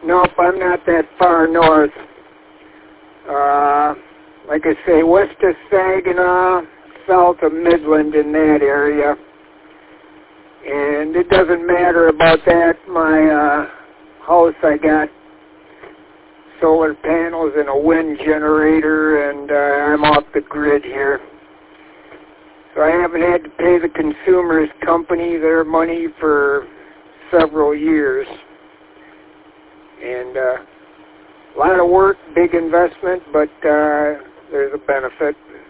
Nope, I'm not that far north. Like I say, west of Saginaw, south of Midland in that area. And it doesn't matter about that. My house, I got solar panels and a wind generator, and I'm off the grid here. So I haven't had to pay the Consumers Company their money for several years. And a lot of work, big investment, but there's a benefit.